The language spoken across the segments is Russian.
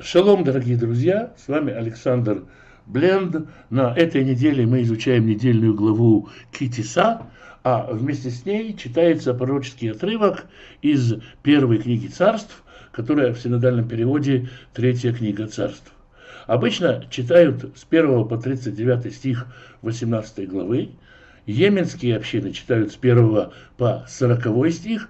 Шалом, дорогие друзья, с вами Александр Бленд. На этой неделе мы изучаем недельную главу Ки-Тиса, а вместе с ней читается пророческий отрывок из первой книги Царств, которая в синодальном переводе третья книга Царств. Обычно читают с 1 по 39 стих 18 главы, йеменские общины читают с 1 по 40 стих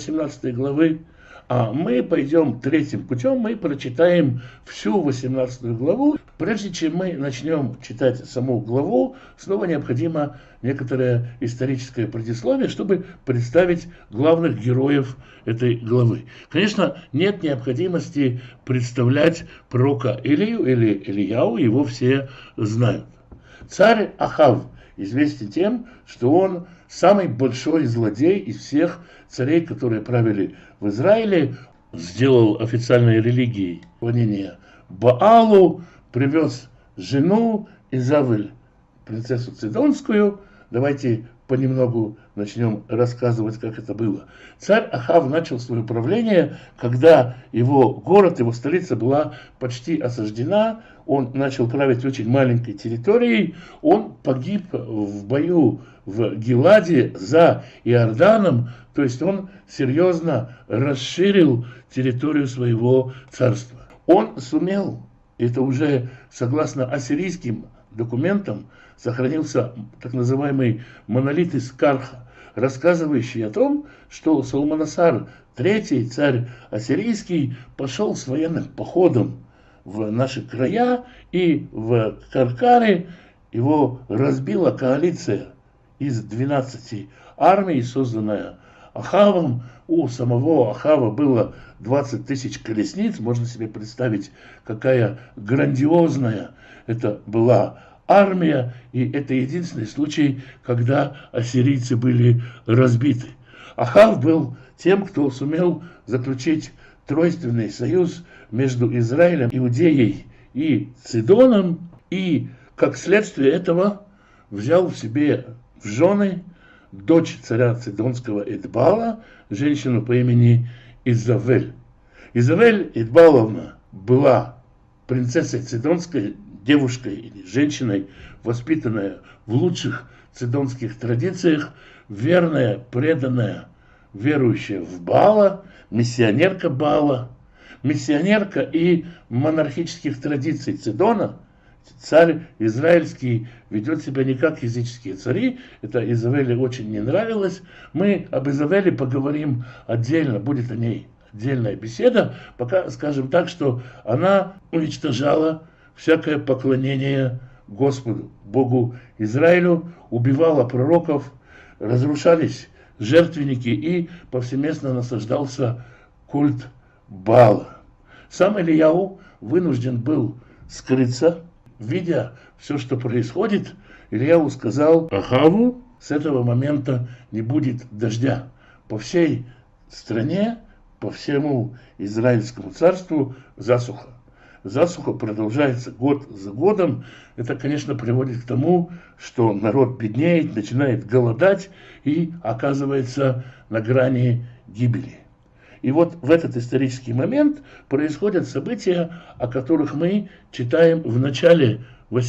18 главы, а мы пойдем третьим путем, мы прочитаем всю 18 главу. Прежде чем мы начнем читать саму главу, снова необходимо некоторое историческое предисловие, чтобы представить главных героев этой главы. Конечно, нет необходимости представлять пророка Илию или Илияу, его все знают. Царь Ахав известен тем, что он самый большой злодей из всех царей, которые правили в Израиле, сделал официальной религией поклонение Баалу, привез жену Изавель, принцессу Цидонскую. Давайте понемногу начнем рассказывать, как это было. Царь Ахав начал свое правление, когда его город, его столица была почти осаждена. Он начал править очень маленькой территорией. Он погиб в бою в Гиладе за Иорданом. То есть он серьезно расширил территорию своего царства. Он сумел, это уже согласно ассирийским документам, сохранился так называемый монолит из Карха, рассказывающий о том, что Салманасар, третий царь ассирийский, пошел с военным походом в наши края, и в Каркаре его разбила коалиция из 12 армий, созданная Ахавом. У самого Ахава было 20 тысяч колесниц. Можно себе представить, какая грандиозная это была армия. И это единственный случай, когда ассирийцы были разбиты. Ахав был тем, кто сумел заключить тройственный союз между Израилем, Иудеей и Цидоном. И как следствие этого взял в себе в жены дочь царя Цидонского Эдбала, женщину по имени Изавель. Изавель Эдбаловна была принцессой Цидонской, девушкой или женщиной, воспитанная в лучших цидонских традициях, верная, преданная, верующая в Баала, миссионерка Баала, миссионерка и монархических традиций Цидона. Царь израильский ведет себя не как языческие цари. Это Изавеле очень не нравилось. Мы об Изавеле поговорим отдельно, будет о ней отдельная беседа. Пока скажем так, что она уничтожала всякое поклонение Господу, Богу Израилю, убивала пророков, разрушались жертвенники и повсеместно насаждался культ Баала. Сам Илияу вынужден был скрыться. Видя все, что происходит, Илияу сказал Ахаву: с этого момента не будет дождя. По всей стране, по всему Израильскому царству засуха. Засуха продолжается год за годом. Это, конечно, приводит к тому, что народ беднеет, начинает голодать и оказывается на грани гибели. И вот в этот исторический момент происходят события, о которых мы читаем в начале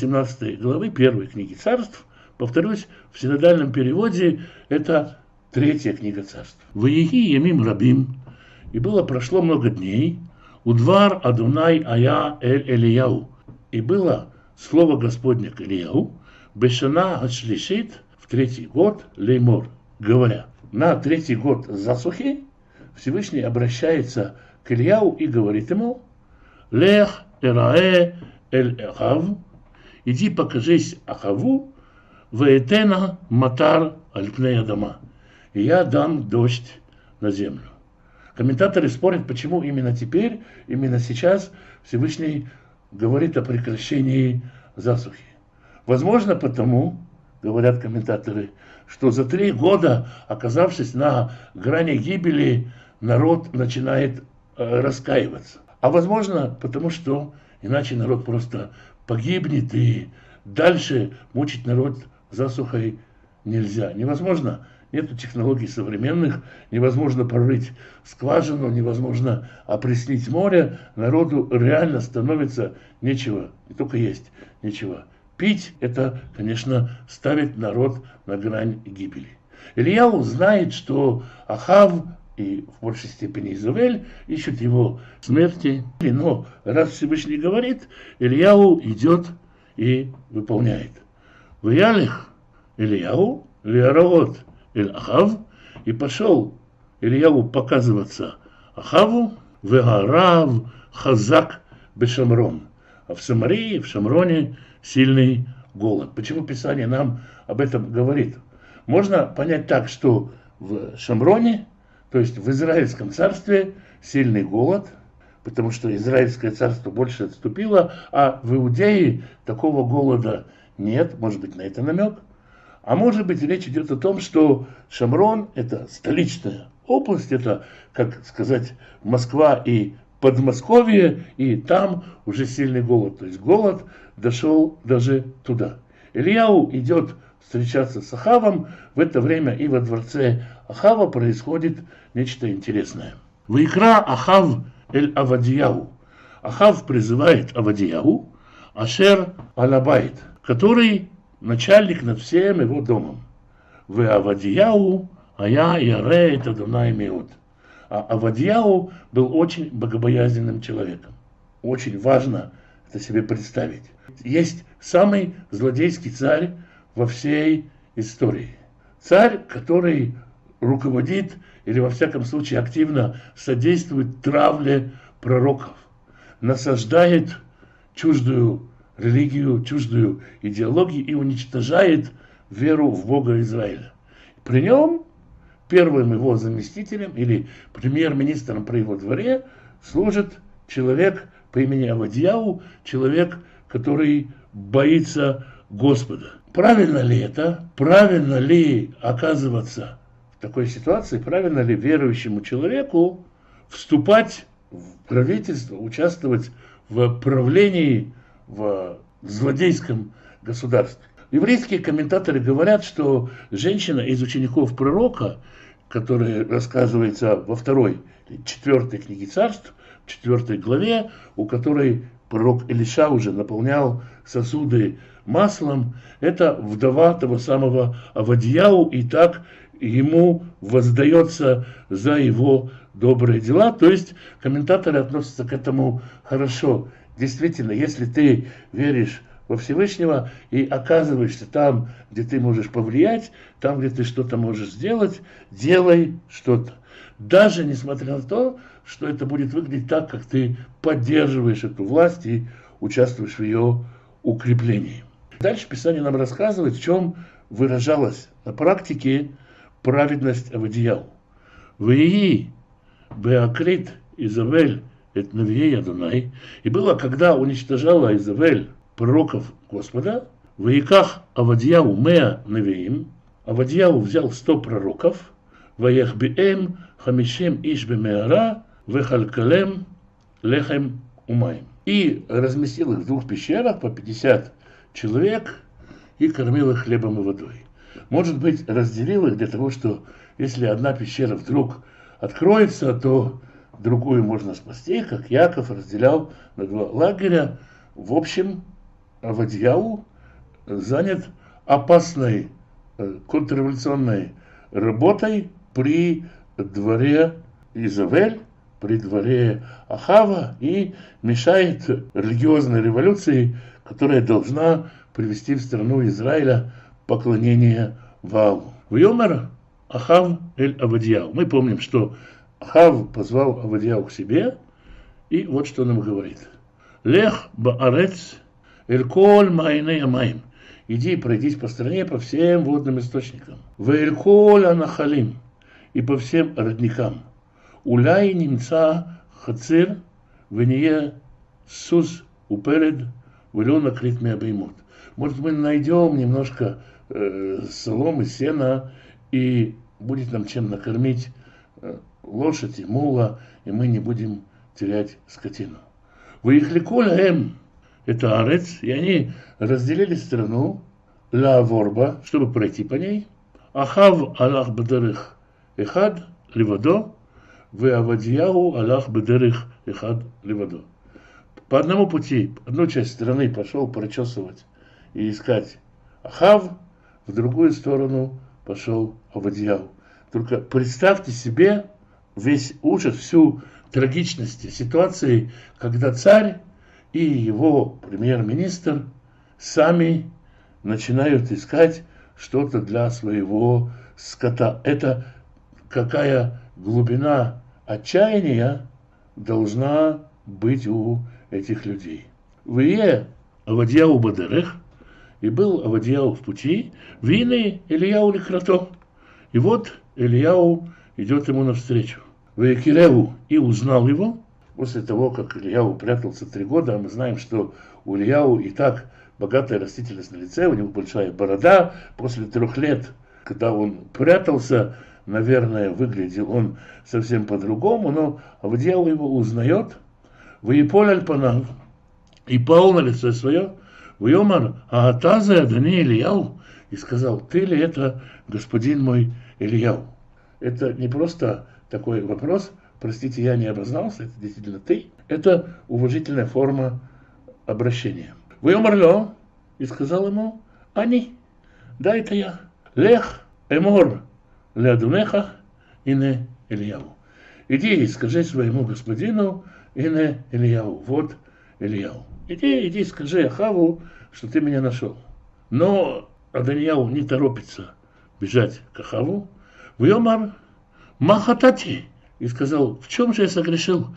18 главы первой книги Царств. Повторюсь, в синодальном переводе это третья книга Царств. «Ваеги ямим рабим, и было прошло много дней, удвар Адунай ая эль Элияу, и было слово Господне к Илияу, бешана гашлишит, в третий год леймор, говоря». На третий год засухи Всевышний обращается к Илияу и говорит ему: «Лех эрае эль Ахав, иди покажись Ахаву, ваэтена матар аль пней адама, и я дам дождь на землю». Комментаторы спорят, почему именно теперь, именно сейчас Всевышний говорит о прекращении засухи. Возможно, потому, говорят комментаторы, что за 3 года, оказавшись на грани гибели, народ начинает раскаиваться. А возможно, потому что иначе народ просто погибнет, и дальше мучить народ засухой нельзя. Невозможно нету технологий современных, невозможно прорыть скважину, невозможно опреснить море, народу реально становится нечего, не только есть нечего пить, это, конечно, ставит народ на грань гибели. Ильяу знает, что Ахав и в большей степени Изавель ищут его смерти, но раз Всевышний говорит, Ильяу идет и выполняет. Ваялих Ильяу, Лиараот Эль Ахав, и пошел Ильяу показываться Ахаву, Вегарав Хазак Бешамрон. А в Самарии, в Шамроне сильный голод. Почему Писание нам об этом говорит? Можно понять так, что в Шамроне, то есть в Израильском царстве, сильный голод, потому что Израильское царство больше отступило, а в Иудее такого голода нет, может быть, на это намек. А может быть, речь идет о том, что Шамрон – это столичная область, это, как сказать, Москва и Подмосковье, и там уже сильный голод. То есть голод дошел даже туда. Ильяу идет встречаться с Ахавом. В это время и во дворце Ахава происходит нечто интересное. Ваикра Ахав эль Авадияу. Ахав призывает Авадияу, Ашер Алабайт, который начальник над всем его домом. В Авадияу, ая яре это Адонай меот. А Авадияу был очень богобоязненным человеком. Очень важно это себе представить. Есть самый злодейский царь во всей истории. Царь, который руководит или во всяком случае активно содействует травле пророков, насаждает чуждую религию, чуждую идеологию и уничтожает веру в Бога Израиля. При нем первым его заместителем или премьер-министром при его дворе служит человек по имени Авадияу, человек, который боится Господа. Правильно ли это? Правильно ли оказываться в такой ситуации? Правильно ли верующему человеку вступать в правительство, участвовать в правлении в злодейском государстве? Еврейские комментаторы говорят, что женщина из учеников пророка, которая рассказывается во 4 книге Царств, 4 главе, у которой пророк Илиша уже наполнял сосуды маслом, это вдова того самого Авадияу, и так ему воздается за его добрые дела. То есть комментаторы относятся к этому хорошо. Действительно, если ты веришь во Всевышнего и оказываешься там, где ты можешь повлиять, там, где ты что-то можешь сделать, делай что-то. Даже несмотря на то, что это будет выглядеть так, как ты поддерживаешь эту власть и участвуешь в ее укреплении. Дальше Писание нам рассказывает, в чем выражалась на практике праведность Авадияу. «Веи беакрит Изавель эт навией Адонай». И было, когда уничтожала Изавель пророков Господа, «Ваиках Авадияу меа навиим». Авадияу взял 100 пророков, «Ваяхбиэм хамишем иш бемеара, вехалькалем лехем умаем». И разместил их в 2 пещерах по 50 человек и кормил их хлебом и водой. Может быть, разделил их для того, что если одна пещера вдруг откроется, то другую можно спасти, как Яков разделял на 2 лагеря. В общем, Авадияу занят опасной контрреволюционной работой при дворе Изавель, при дворе Ахава и мешает религиозной революции, которая должна привести в страну Израиля поклонение Ваалу. Вьомер Ахав эль Авадияу. Мы помним, что Ахав позвал Авадияу к себе, и вот что он ему говорит. Лех баарец эль коль майней амаим. Иди и пройдись по стране, по всем водным источникам. Вэль коль анахалим. И по всем родникам. Уляй немца хацир вение сус уперед вылена критме обеймут. Может, мы найдем немножко соломы, сена, и будет нам чем накормить лошадь и мула, и мы не будем терять скотину. Выехали коля это арец, и они разделили страну ла ворба, чтобы пройти по ней, Ахав алах бедерех эхад левадо, ве Авадияу алах бедерех эхад левадо. По одному пути, одну часть страны пошел прочесывать и искать Ахав, в другую сторону пошел Авадияу. Только представьте себе весь ужас, всю трагичность ситуации, когда царь и его премьер-министр сами начинают искать что-то для своего скота. Это какая глубина отчаяния должна быть у этих людей. Вие Авадияу бадерех, и был Авадияу в пути, вины Ильяу ликрато. И вот Ильяу идет ему навстречу. Ваякиреву, и узнал его. После того, как Ильяу прятался 3 года, мы знаем, что у Ильяу и так богатая растительность на лице, у него большая борода. После 3 лет, когда он прятался, наверное, выглядел он совсем по-другому, но Авадияу его узнает. Ваиполь альпанав, и пал на лице свое. Вайомар аатазе адани Ильяу, и сказал: ты ли это, господин мой Ильяу? Это не просто такой вопрос, простите, я не обознался, это действительно ты. Это уважительная форма обращения. Вайомар ло, и сказал ему: они, да, это я. Лех эмор леадунеха ине Ильяу. Иди и скажи своему господину ине Ильяу, вот Ильяу. Иди, скажи Ахаву, что ты меня нашел. Но Адонияу не торопится бежать к Ахаву. Вайомар махатати, и сказал: в чем же я согрешил?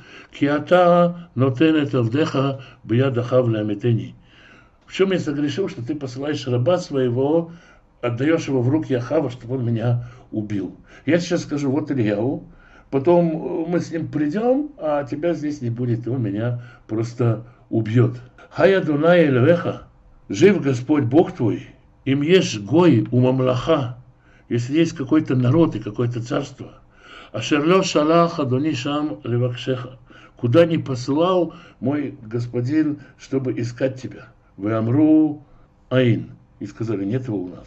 Киата нотенет авдеха бияд Ахав леамитени. В чем я согрешил, что ты посылаешь раба своего, отдаешь его в руки Ахава, чтобы он меня убил? Я сейчас скажу: вот Ильяу, потом мы с ним придем, а тебя здесь не будет, и он меня просто убьет. Хай Адонай Элевеха, жив Господь Бог твой, им ешь гой у мамлаха, если есть какой-то народ и какое-то царство. Ашерлё шалах Адони шам левакшеха, куда не посылал мой господин, чтобы искать тебя. Вы амру аин, и сказали: нет его у нас.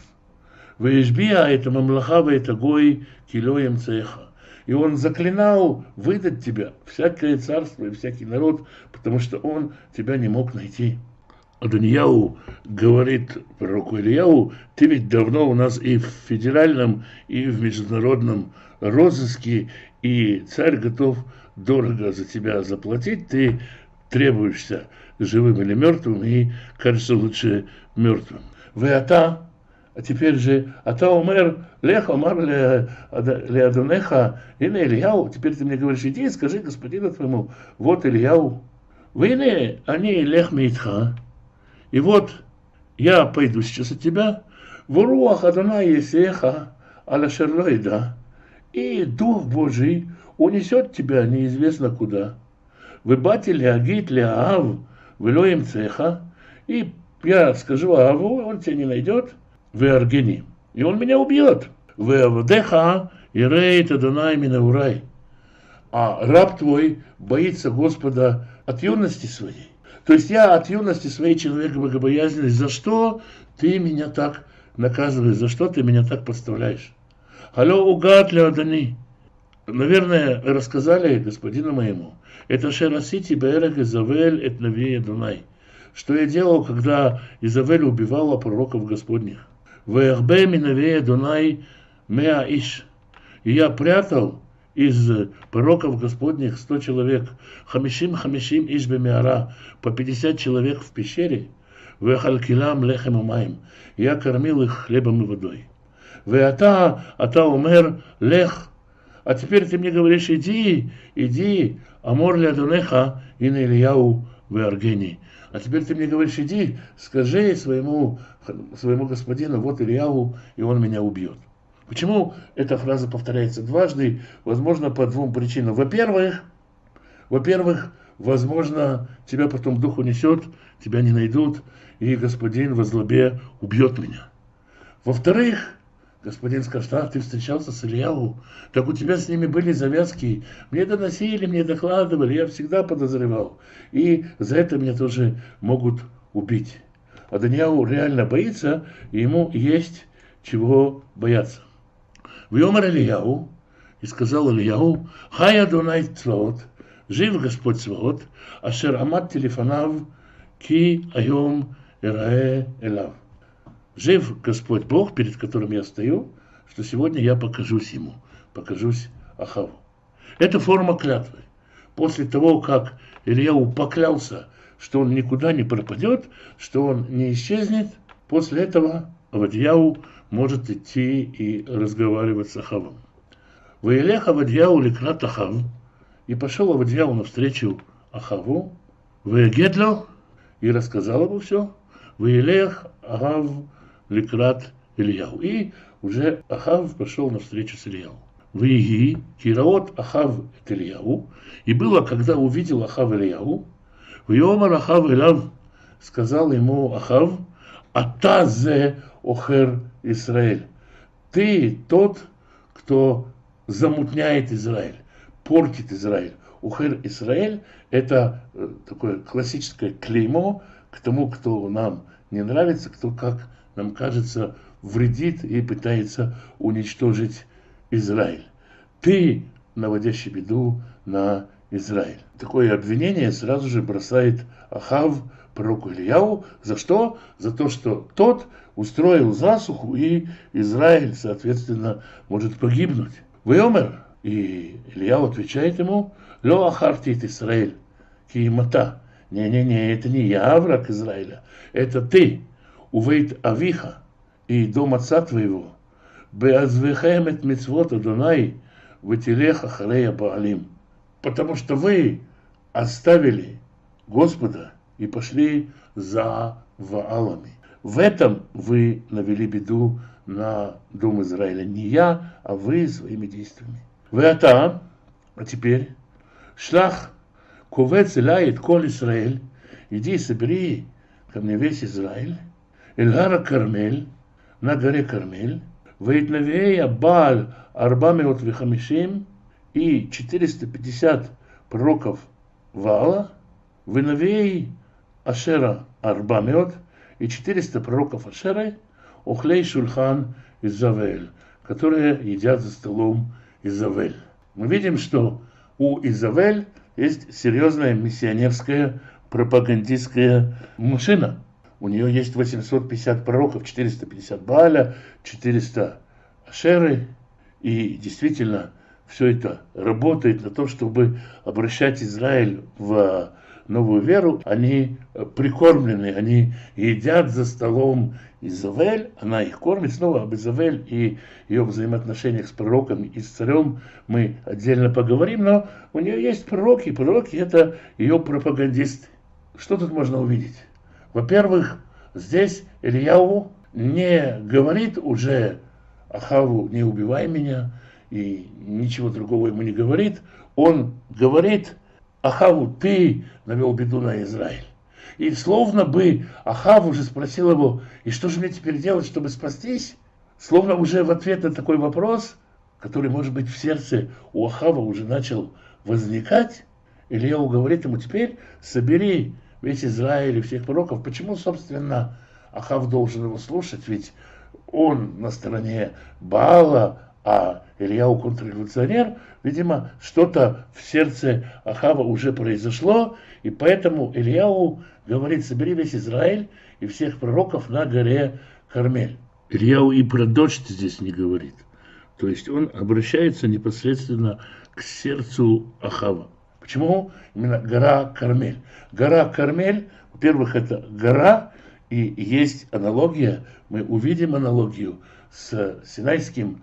Вы ишбия это мамлаха, вы это гой килоем цеха. И он заклинал выдать тебя, всякое царство и всякий народ, потому что он тебя не мог найти. Адонияу говорит пророку Ильяу: ты ведь давно у нас и в федеральном, и в международном розыске, и царь готов дорого за тебя заплатить, ты требуешься живым или мертвым, и кажется лучше мертвым. Вы а теперь же ата умер лех омар леадонеха ине Ильяу. Теперь ты мне говоришь: иди и скажи господину твоему: вот Ильяу. Вине они лех мейтха. И вот я пойду сейчас от тебя. Воруах Адонай есеха аля шерлойда. И Дух Божий унесет тебя неизвестно куда. Вы бати леагит леаав велоем цеха. И я скажу Ааву, он тебя не найдет. Вы аргени, и он меня убьет. Вы авдеха и рейт Адонай минаурай. А раб твой боится Господа от юности своей. То есть я от юности своей человек богобоязненный. За что ты меня так наказываешь? За что ты меня так подставляешь? Алло, угад ли Адони? Наверное, рассказали господину моему. Это шерасити берег Изавель эт навия Дунай. Что я делал, когда Изавель убивала пророков Господних. Веербе минавея Дунай меа иш. И я прятал из пророков Господних 100 человек. Хамишим иш бемеара. По 50 человек в пещере. Вехалкилам лехем умаем. Я кормил их хлебом и водой. Веата умер лех. А теперь ты мне говоришь: иди, амор ле Адонеха и на Ильяу веаргени. А теперь ты мне говоришь: иди, скажи своему господину: вот Ильяу, и он меня убьет. Почему эта фраза повторяется дважды? Возможно, по 2 причинам. Во-первых, возможно, тебя потом дух унесет, тебя не найдут, и господин во злобе убьет меня. Во-вторых, господин скажет: ты встречался с Ильяу, так у тебя с ними были завязки, мне доносили, мне докладывали, я всегда подозревал, и за это меня тоже могут убить. А Адонияу реально боится, и ему есть чего бояться. Вьомар Ильяу, и сказал Ильяу, Хай Адонай Цваот, жив Господь Цваот, Ашер Амат Телефонав, Ки Айом Ирае Элав. Жив Господь Бог, перед которым я стою, что сегодня я покажусь ему, покажусь Ахаву. Это форма клятвы. После того, как Ильяу поклялся, что он никуда не пропадет, что он не исчезнет, после этого Авадьяу может идти и разговаривать с Ахавом. Ваилех Авадьяу ликрат Ахав, и пошел Авадьяу навстречу Ахаву, Ваегедло, и рассказал ему все, Ваилех Ахав ликрат Ильяу. И уже Ахав пошел навстречу с Ильяу. Ваиги, кираот Ахав эт Ильяу, и было, когда увидел Ахав Ильяу, Вьомар Ахав Элав, сказал ему Ахав, Атазе Охер Исраэль, ты тот, кто замутняет Израиль, портит Израиль. Охер Исраэль – это такое классическое клеймо к тому, кто нам не нравится, кто, как нам кажется, вредит и пытается уничтожить Израиль. Ты, наводящий беду на Израиль. Такое обвинение сразу же бросает Ахав пророку Ильяу. За что? За то, что тот устроил засуху, и Израиль, соответственно, может погибнуть. Вейомер, и Ильяу отвечает ему, Ло ахартит Израиль, киимата. Не, это не я, враг Израиля, это ты, увейт Авиха, и дом отца твоего, беазвехем эт мицвот Адонай, ватилех ахарея Баалим. Потому что вы оставили Господа и пошли за Ваалами. В этом вы навели беду на дом Израиля. Не я, а вы своими действиями. Вы а теперь, шлах ковец элайт кол Исраэль, иди и собери ко мне весь Израиль, эльгара Кармель, на горе Кармель, вейтнавея Бааль Арбамеот Вихамишим, и 450 пророков Ваала, вынавей Ашера Арбамеот, и 400 пророков Ашеры, Охлей Шульхан из Завель, которые едят за столом Изавель. Мы видим, что у Изавель есть серьезная миссионерская пропагандистская машина. У нее есть 850 пророков, 450 Бааля, 400 Ашеры, и действительно все это работает на то, чтобы обращать Израиль в новую веру. Они прикормлены, они едят за столом Изавель, она их кормит. Снова об Изавель и ее взаимоотношениях с пророком и с царем мы отдельно поговорим, но у нее есть пророки, пророки это ее пропагандисты. Что тут можно увидеть? Во-первых, здесь Ильяу не говорит уже Ахаву, не убивай меня, и ничего другого ему не говорит. Он говорит Ахаву, ты навел беду на Израиль. И словно бы Ахав уже спросил его, и что же мне теперь делать, чтобы спастись? Словно уже в ответ на такой вопрос, который, может быть, в сердце у Ахава уже начал возникать, Ильяу говорит ему, теперь собери весь Израиль и всех пророков. Почему, собственно, Ахав должен его слушать? Ведь он на стороне Баала, а Ильяу контрреволюционер. Видимо, что-то в сердце Ахава уже произошло, и поэтому Ильяу говорит, собери весь Израиль и всех пророков на горе Кармель. Ильяу и про дождь здесь не говорит. То есть он обращается непосредственно к сердцу Ахава. Почему именно гора Кармель? Гора Кармель, во-первых, это гора, и есть аналогия, мы увидим аналогию с Синайским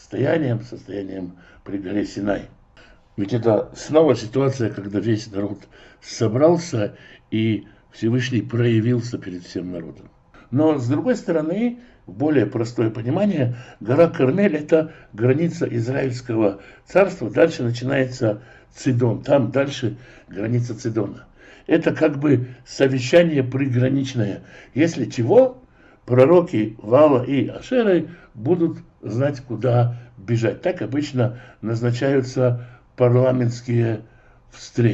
состоянием при горе Синай. Ведь это снова ситуация, когда весь народ собрался и Всевышний проявился перед всем народом. Но с другой стороны, в более простое понимание, гора Кармель это граница Израильского царства, дальше начинается Цидон, там дальше граница Цидона. Это как бы совещание приграничное. Если чего, пророки Ваала и Ашеры будут знать, куда бежать. Так обычно назначаются парламентские встречи.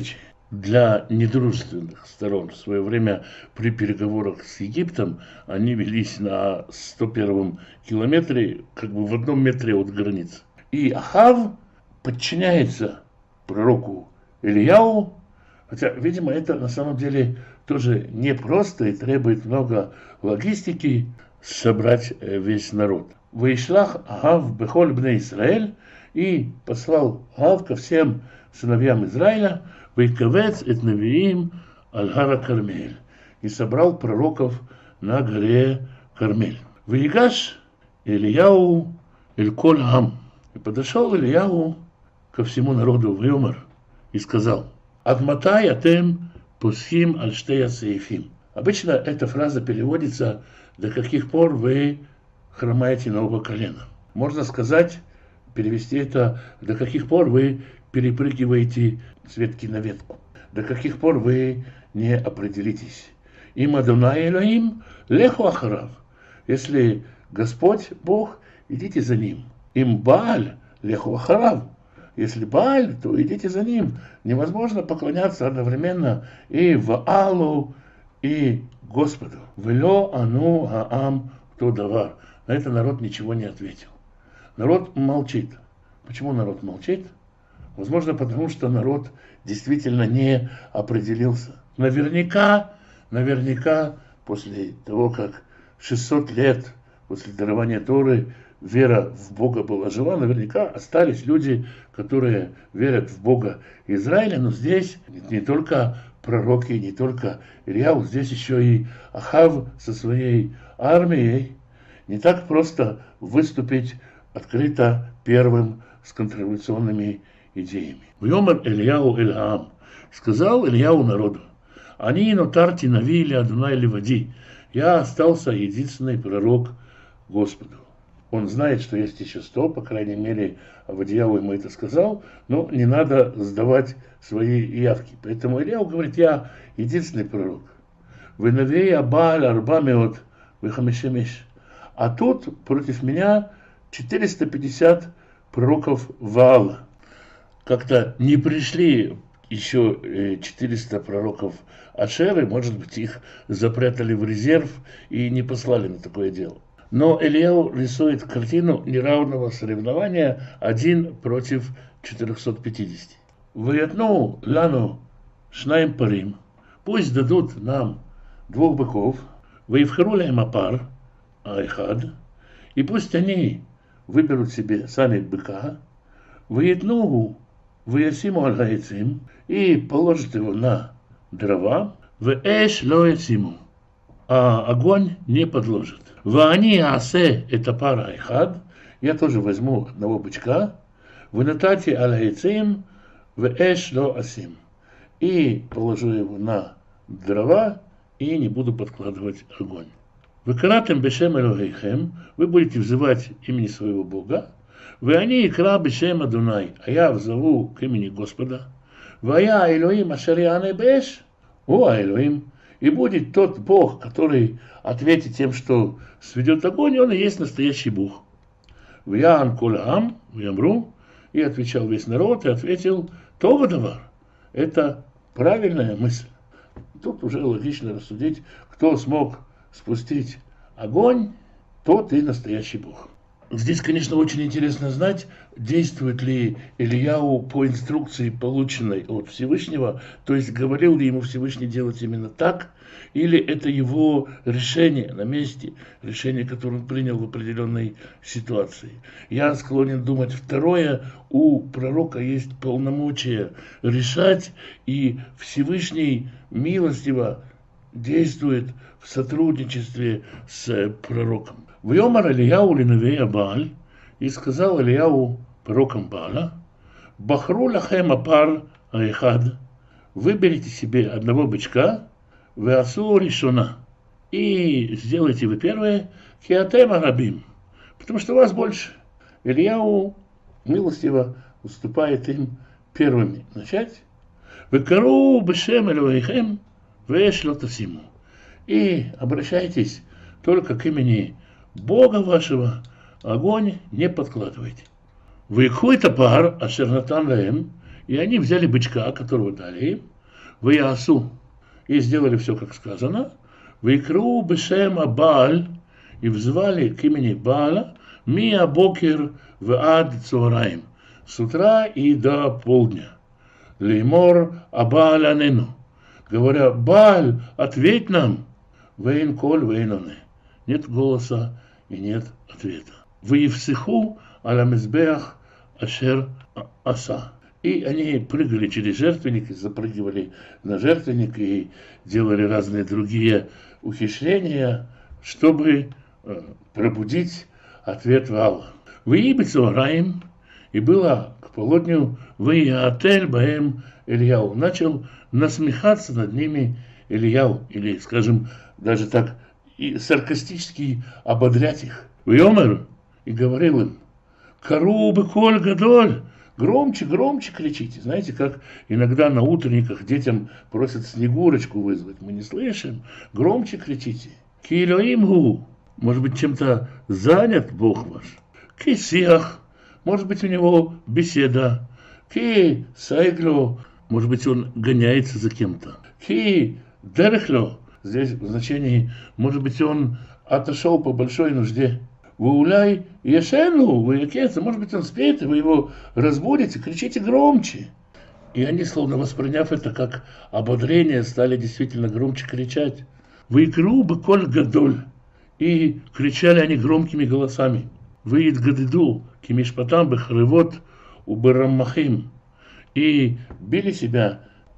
для недружественных сторон. В свое время при переговорах с Египтом они велись на 101-м километре, как бы в 1 метре от границы. И Ахав подчиняется пророку Ильяу, хотя, видимо, это на самом деле тоже непросто и требует много логистики собрать весь народ. «Ваишлах Ахав бехоль бне Исраэль», и послал Ахав ко всем сыновьям Израиля, «Вайкавец эт навиим аль-гара Кармель», и собрал пророков на горе Кармель. «Ваигаш Ильяу эль-коль ам», и подошел Ильяу ко всему народу в Йомар и сказал: «Адматай атем пусхим аль-штея сейфим». Обычно эта фраза переводится: «До каких пор вы хромаете на оба колена?» Можно сказать, перевести это: «До каких пор вы перепрыгиваете с ветки на ветку? До каких пор вы не определитесь? Им Адонай Элоим леху ахарав». Если Господь Бог, идите за ним. Им Бааль леху ахарав. Если Бааль, то идите за ним. Невозможно поклоняться одновременно и Ваалу, и Господу. «Вело ану аам кто давар». На это народ ничего не ответил. Народ молчит. Почему народ молчит? Возможно, потому что народ действительно не определился. Наверняка, после того, как 600 лет после дарования Торы вера в Бога была жива, наверняка остались люди, которые верят в Бога Израиля, но здесь не только пророки, не только Ильяу, здесь еще и Ахав со своей армией. Не так просто выступить открыто первым с контрреволюционными идеями. «Вьомар Ильяу эль-Аам», сказал Ильяу народу: «Они нотарти навили Адонай левади». Я остался единственный пророк Господу. Он знает, что есть еще 100, по крайней мере, Авадияу ему это сказал, но не надо сдавать свои явки. Поэтому Ильяу говорит: я единственный пророк. «Венавей абааль арбамеот вехамешемеш». А тут против меня 450 пророков Ваала. Как-то не пришли еще 400 пророков Ашеры, может быть, их запрятали в резерв и не послали на такое дело. Но Ильяу рисует картину неравного соревнования 1 против 450. «Ваятну лану шнаим парим», пусть дадут нам 2 быков, «ваивхару лаим апар айхад», и пусть они выберут себе сами быка, «ваятнугу ваясиму аль-гаицим», и положат его на дрова, «вэш ло ясиму», а огонь не подложит. «Ваани асе» — это пара айхад, я тоже возьму 1 бычка, «вынатати аль-гаицим вэш ло асим», и положу его на дрова и не буду подкладывать огонь. «Выкаратем бешем элогейхем», вы будете взывать имени своего Бога. «Вы они икра бешем Адонай», а я взову к имени Господа. «Вая Элоим ашариане беш», о Элоим, и будет тот Бог, который ответит тем, что сведет огонь, он и есть настоящий Бог. «Вяан колаам вямру», и отвечал весь народ, и ответил: «Това давар». Это правильная мысль. Тут уже логично рассудить, кто смог спустить огонь, тот и настоящий Бог. Здесь, конечно, очень интересно знать, действует ли Ильяу по инструкции, полученной от Всевышнего, то есть говорил ли ему Всевышний делать именно так, или это его решение на месте, решение, которое он принял в определенной ситуации. Я склонен думать второе: у пророка есть полномочия решать, и Всевышний милостиво действует в сотрудничестве с пророком. «Вьомар Ильяу линавея Бааль», и сказал Ильяу пророкам Бааля: «Бахру лахем апар айхад», выберите себе 1 бычка, «веасу ришона», и сделайте вы первое, «киатем арабим», потому что вас больше. Ильяу милостиво уступает им первыми начать. «Векару бешем элоэйхем вэш ло тасиму», и обращайтесь только к имени Бога вашего, огонь не подкладывайте. «Выкхуй топар ашер натан лаэм», и они взяли бычка, которого дали им, Ваясу. И сделали все, как сказано. Вайкру бешем Абааль. И взывали к имени Бааля. Мия бокер в ад цораим. С утра и до полдня. Леймор Абааль анену. Говоря, Бааль, ответь нам. Вейн коль вейн оне. Нет голоса и нет ответа. Ваевсиху аля мизбеах ашер аса. И они прыгали через жертвенник, запрыгивали на жертвенник и делали разные другие ухищрения, чтобы пробудить ответ Ваала. Ваибицуараим, и было к полудню, Ваиатель баэм Ильяу. Начал насмехаться над ними Ильяу, или, скажем, даже так, и саркастически ободрять их. Вайомер, и говорил им, Кару беколь гадоль, громче, громче кричите. Знаете, как иногда на утренниках детям просят Снегурочку вызвать. Мы не слышим. Громче кричите. Ки Элоим гу. Может быть, чем-то занят Бог ваш. Ки сиах. Может быть, у него беседа. Ки сайгло. Может быть, он гоняется за кем-то. Ки дерехло. Здесь в значении, может быть, он отошел по большой нужде. Вауляй ешену, вы якеца, может быть, он спит, и вы его разбудите, кричите громче. И они, словно восприняв это как ободрение, стали действительно громче кричать. Вайкру беколь гадоль. И кричали они громкими голосами. Выид гадиду, кимишпатам бехрывот убераммахим. И били себя,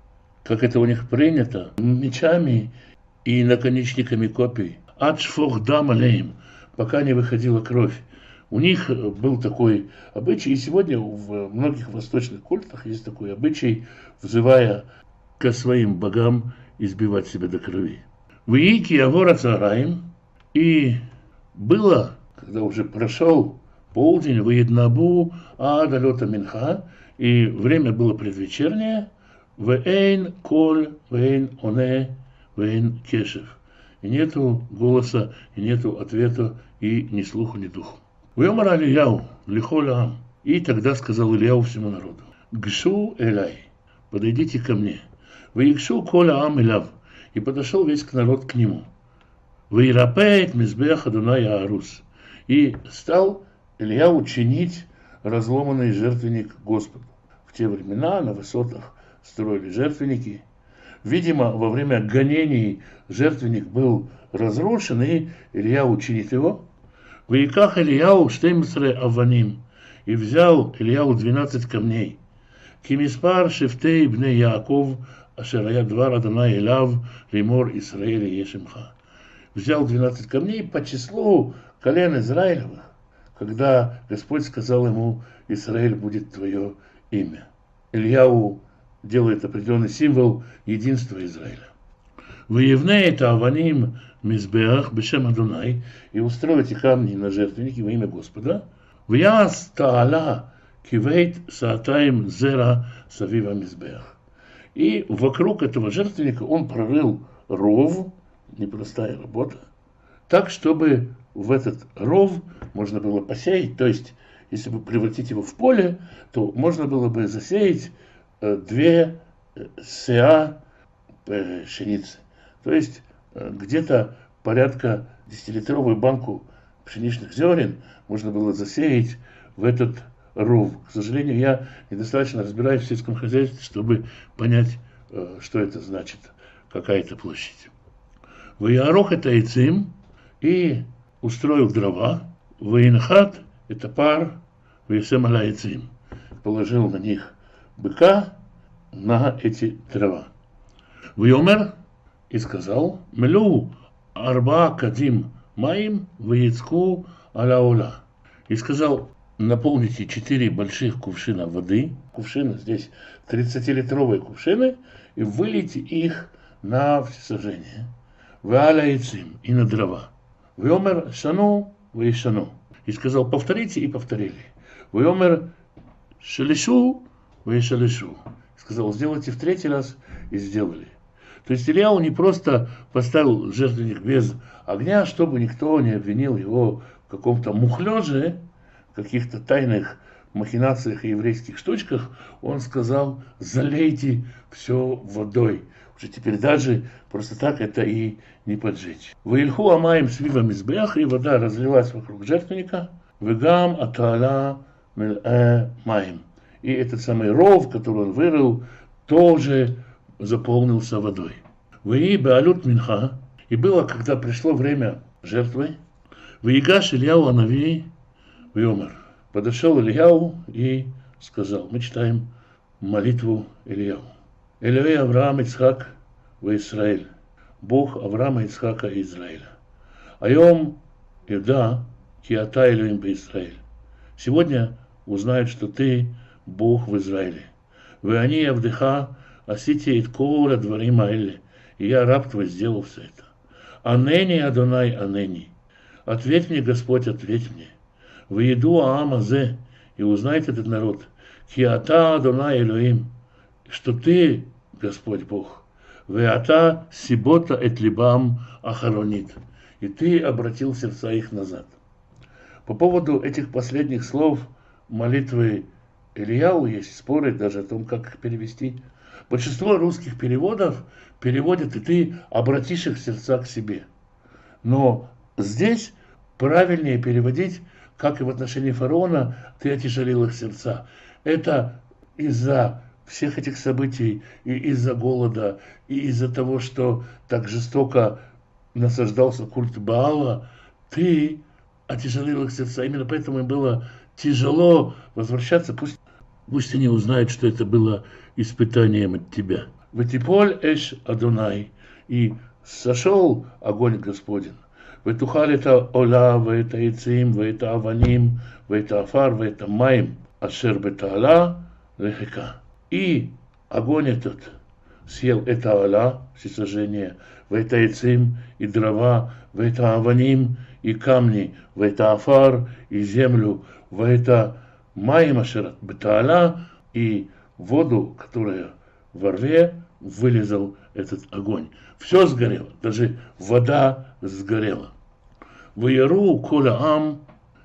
как это у них принято, мечами и наконечниками копий. Ад-шфох дам алейм, пока не выходила кровь. У них был такой обычай, и сегодня в многих восточных культах есть такой обычай, взывая ко своим богам, избивать себя до крови. Виики авора цараим, и было, когда уже прошел полдень, выеднабу адалета минха, и время было предвечернее, вэйн коль, вэйн оне, вэйн кешев. И нету голоса, и нету ответа, и ни слуху, ни духу. Вьомар Ильяу, лихолям. И тогда сказал Ильяу всему народу. Гшу элай, подойдите ко мне. Ваикшу коля ам иляв. И подошел весь народ к нему. Ваирапеет мизбех Адонай Аарус. И стал Ильяу чинить разломанный жертвенник Господу. В те времена на высотах строили жертвенники. Видимо, во время гонений жертвенник был разрушен, и Ильяу чинит его. Ваиках Ильяу штемсре аваним. И взял Ильяу 12 камней. Кимиспар шефтей бне Яаков, ашерая двар Адонай элав, лимор Исраэля ешемха. Взял 12 камней по числу колен Израилевых, когда Господь сказал ему, Израиль будет твое имя. Ильяу делает определенный символ единства Израиля. Выявне это аваним мизбеах бешем Адонай, и устроите камни на жертвенники во имя Господа. Вяз таала кивейт саатаим зера савива мизбеах. И вокруг этого жертвенника он прорыл ров, непростая работа, так, чтобы в этот ров можно было посеять, то есть, если бы превратить его в поле, то можно было бы засеять 2 сеа пшеницы. То есть, где-то порядка 10-литровую банку пшеничных зерен можно было засеять в этот ров. К сожалению, я недостаточно разбираюсь в сельском хозяйстве, чтобы понять, что это значит, какая-то площадь. Ваярох это яйцим, и устроил дрова. Ваинхат это пар, ваисем аля яйцим. Положил на них быка, на эти дрова. Вайомер и сказал, мелю арба кадим маим ваицку аля ола. И сказал, наполните 4 больших кувшина воды. Кувшины здесь 30-литровые кувшины, и вылейте их на всесожжение. Валя яйцим, и на дрова. Вайомер шану ваишану. И сказал, повторите, и повторили. Вайомер шалишу ваишалишу. Сказал, сделайте в 3-й раз, и сделали. То есть Ильяу не просто поставил жертвенник без огня, чтобы никто не обвинил его в каком-то мухлёже, каких-то тайных махинациях и еврейских штучках, он сказал: залейте все водой. Уже теперь даже просто так это и не поджечь. Ваильху амаем свива мизбех, и вода разлилась вокруг жертвенника. Вегам атаала маем. И этот самый ров, который он вырыл, тоже заполнился водой. Ваи беалют минха. И было, когда пришло время жертвы, Ваигаш Ильяу Анави Вьомар. Подошел Ильяу и сказал, мы читаем молитву Ильяу. Элевей Авраам Ицхак в Израиль. Бог Авраама, Ицхака и Израиля. Айом Иуда Киата Элевим бе Израиль. Сегодня узнают, что ты Бог в Израиле. Вы они Авдыха Асити Иткоуля Дварима Элли. И я, раб твой, сделал все это. Анени Адонай Анени. Ответь мне, Господь, ответь мне. Выеду Аамазе, и узнает этот народ. Киата Адонай Элоим. Что ты, Господь Бог. Веата Сибота Этлибам Ахаронит. И ты обратил сердца их назад. По поводу этих последних слов молитвы Ильяу есть споры даже о том, как их перевести. Большинство русских переводов переводят, и ты обратишь их сердца к себе. Но здесь правильнее переводить, как и в отношении фараона, ты отяжелил их сердца. Это из-за всех этих событий, и из-за голода, и из-за того, что так жестоко насаждался культ Баала, ты отяжелил их сердца. Именно поэтому им было тяжело возвращаться. Пусть они узнают, что это было испытанием от тебя. Ватиполь эш Адонай. И сошел огонь Господень. Ветухал это ола, вета яцим, вета аваним, вета афар, вета маим, ашер бетаала лехека. И огонь этот съел это ола, всесожжение, вета яцим, и дрова, вета аваним, и камни, вета афар, и землю, вета маим, ашер бетаала, и воду, которая во рве, вылезал этот огонь. Все сгорело, даже вода сгорела. Ваяру коля ам,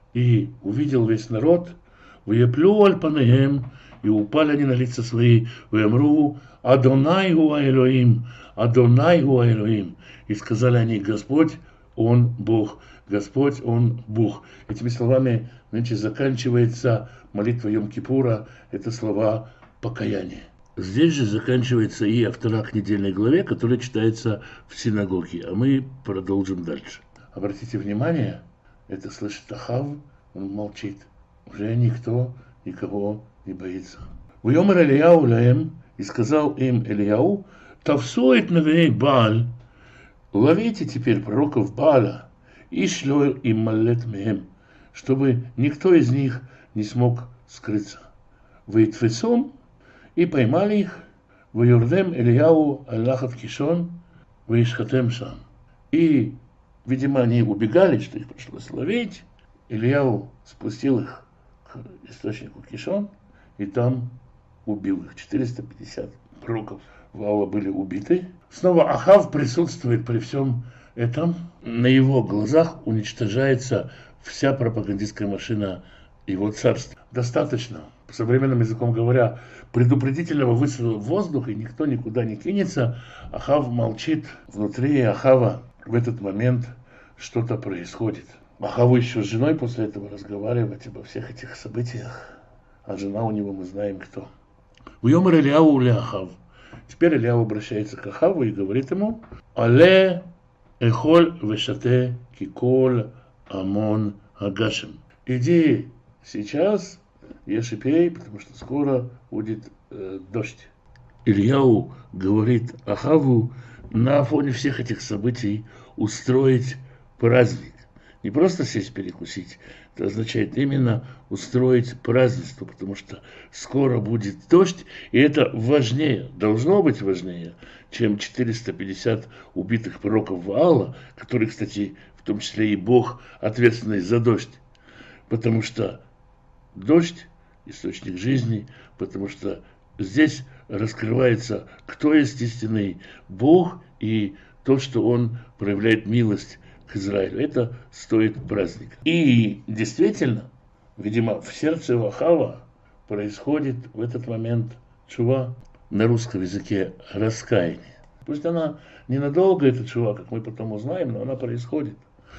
и увидел весь народ, ваяплю альпанеем, и упали они на лица свои, ваямру Адонай гуа Элоим, Адонай гуа Элоим. И сказали они, Господь, Он Бог, Господь, Он Бог. Этими словами нынче заканчивается молитва Йом-Кипура, это слова покаяния. Здесь же заканчивается и авторак недельной главе, которая читается в синагоге. А мы продолжим дальше. Обратите внимание, это слышит Ахав, он молчит. Уже никто никого не боится. Уйомер Ильяу лаем, и сказал им Ильяу, тавсует навей Бааль, ловите теперь пророков Бааля, и шлё им маллет меем, чтобы никто из них не смог скрыться. Вейтфесом, и поймали их, ваюрдем Ильяу аллахат кишон, ваишхатем сам. И, видимо, они убегали, что их пришлось ловить. Ильяу спустил их к источнику Кишон, и там убил их. 450 пророков Ваала были убиты. Снова Ахав присутствует при всем этом. На его глазах уничтожается вся пропагандистская машина его царства. Достаточно, современным языком говоря, предупредительного выстрела в воздух, и никто никуда не кинется. Ахав молчит. Внутри Ахава в этот момент что-то происходит. Ахаву еще с женой после этого разговаривать обо всех этих событиях. А жена у него, мы знаем кто. Уйомер Ильяу ле Ахав. Теперь Ильяу обращается к Ахаву и говорит ему: Але эхоль вешате киколь амон агашем. Иди сейчас, ешь и пей, потому что скоро будет дождь. Ильяу говорит Ахаву на фоне всех этих событий устроить праздник. Не просто сесть перекусить, это означает именно устроить празднество, потому что скоро будет дождь, и это важнее, должно быть важнее, чем 450 убитых пророков Ваала, которые, кстати, в том числе и Бог, ответственный за дождь. Потому что дождь – источник жизни, потому что здесь раскрывается, кто есть истинный Бог и то, что Он проявляет милость к Израилю. Это стоит праздника. И действительно, Видимо, в сердце у Ахава происходит в этот момент чува, на русском языке раскаяние. Пусть она ненадолго, эта чува, как мы потом узнаем, но она происходит.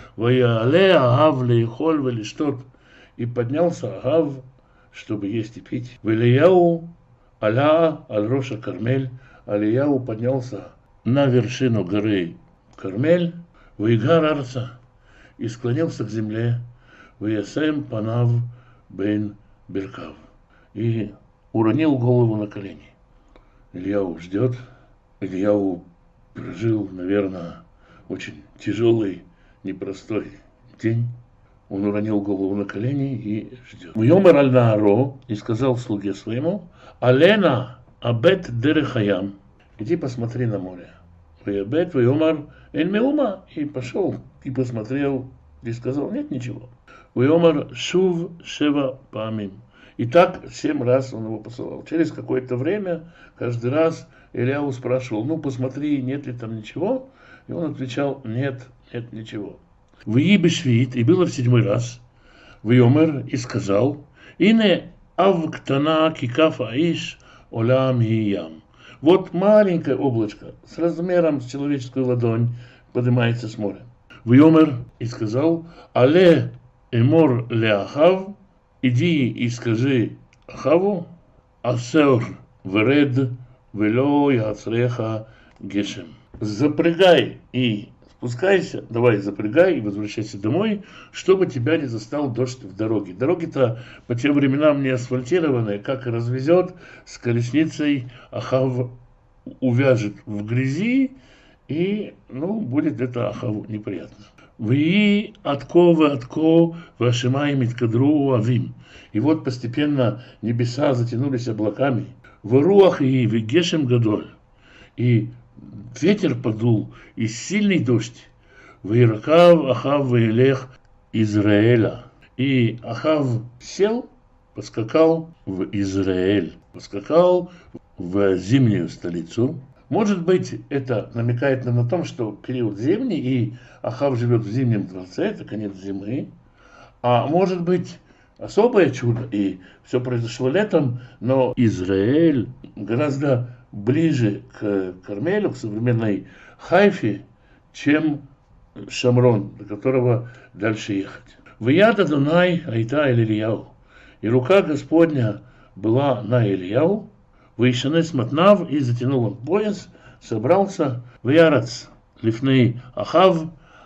Ваяле Ахав леихоль велиштот. И поднялся Ахав, чтобы есть и пить. Валияу аля аль-роша Кармель. Алияу поднялся на вершину горы Кармель, ваигар арца, и склонился к земле, ваясем панав бен беркав, и уронил голову на колени. Ильяу ждет. Ильяу прожил, наверное, очень тяжелый, непростой день. Он уронил голову на колени и ждет. Вьомер аль нааро, и сказал слуге своему: Алена абет дерехаям, иди посмотри на море. Вьябет вьомар эль меума, и пошел, и посмотрел, и сказал: нет ничего. Вьомар шув шева памим. И так 7 раз он его посылал. Через какое-то время, каждый раз Ильяу спрашивал: ну посмотри, нет ли там ничего? И он отвечал: нет, нет ничего. В Ибешвит, и было в 7-й раз, в Йомер, и сказал: Ине авктана кикаф аиш олам ям. Вот маленькое облачко с размером с человеческую ладонь поднимается с моря. В Йомер, и сказал: Але эмор ле Ахав, иди и скажи Ахаву: Асер веред вело яцреха гешем. Запрягай и спускайся, давай запрягай и возвращайся домой, чтобы тебя не застал дождь в дороге. Дороги-то по тем временам не асфальтированные, как и развезет с колесницей, Ахав увяжет в грязи, и, будет это Ахаву неприятно. Вы отко вашимай миткадру авим. И вот постепенно небеса затянулись облаками. В руах и в гешем гадоль. И ветер подул, и сильный дождь. Ваиракав Ахав ваилех Израиля. И Ахав сел, поскакал в Израиль, поскакал в зимнюю столицу. Может быть, это намекает нам на том, что период зимний, и Ахав живет в зимнем дворце, это конец зимы. А может быть, особое чудо, и все произошло летом, но Израиль гораздо ближе к Кармелю, к современной Хайфе, чем Шамрон, до которого дальше ехать. Вияда Дунай айта Ильяу. И рука Господня была на Ильяу. Вейшанес матнав, и затянул он пояс, собрался в Ярац лифней Ахав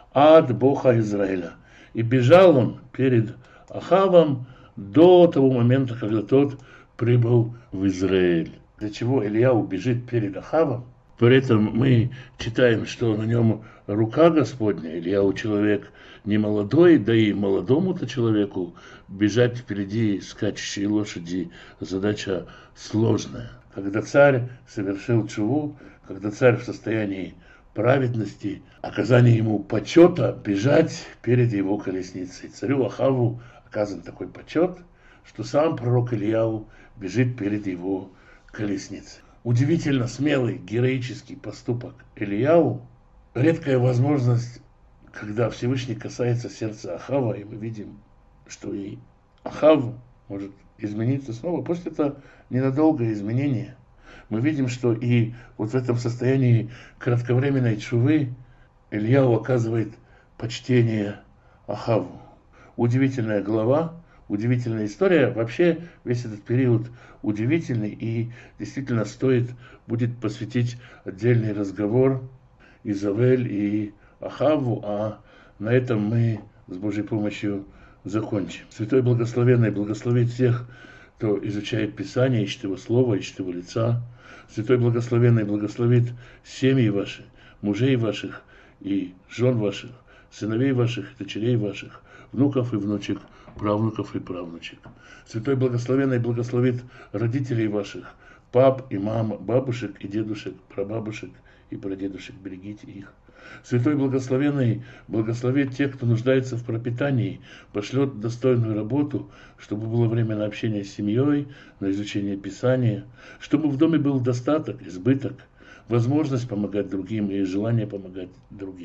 ад Боха Израиля. И бежал он перед Ахавом до того момента, когда тот прибыл в Израиль. Для чего Ильяу бежит перед Ахавом? При этом мы читаем, что на нем рука Господня. Ильяу человек не молодой, да и молодому-то человеку бежать впереди скачущей лошади задача сложная. Когда царь совершил чуву, когда царь в состоянии праведности, оказания ему почета, бежать перед его колесницей. Царю Ахаву оказан такой почет, что сам пророк Ильяу бежит перед его колесницей. Удивительно смелый, героический поступок Ильяу, редкая возможность, когда Всевышний касается сердца Ахава, и мы видим, что и Ахав может измениться снова. Пусть это ненадолгое изменение. Мы видим, что и вот в этом состоянии кратковременной чувы Ильяу оказывает почтение Ахаву. Удивительная глава, удивительная история. Вообще весь этот период удивительный, и действительно будет посвятить отдельный разговор Изавель и Ахаву, а на этом мы с Божьей помощью закончим. Святой Благословенный благословит всех, кто изучает Писание, ищет Его Слово, ищет Его лица. Святой Благословенный благословит семьи ваши, мужей ваших и жен ваших, сыновей ваших и дочерей ваших, внуков и внучек, правнуков и правнучек. Святой Благословенный благословит родителей ваших, пап и мам, бабушек и дедушек, прабабушек и прадедушек, берегите их. Святой Благословенный благословит тех, кто нуждается в пропитании, пошлет достойную работу, чтобы было время на общение с семьей, на изучение Писания, чтобы в доме был достаток, избыток, возможность помогать другим и желание помогать другим.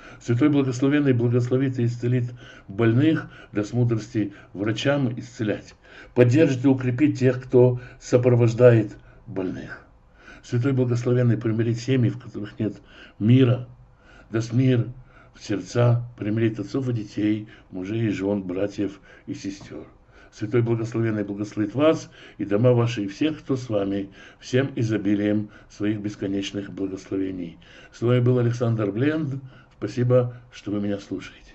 Святой Благословенный благословит и исцелит больных, даст мудрости врачам исцелять. Поддержит и укрепит тех, кто сопровождает больных. Святой Благословенный примирит семьи, в которых нет мира, даст мир в сердца, примирит отцов и детей, мужей и жен, братьев и сестер. Святой Благословенный благословит вас и дома ваши, и всех, кто с вами, всем изобилием своих бесконечных благословений. С вами был Александр Бленд. Спасибо, что вы меня слушаете.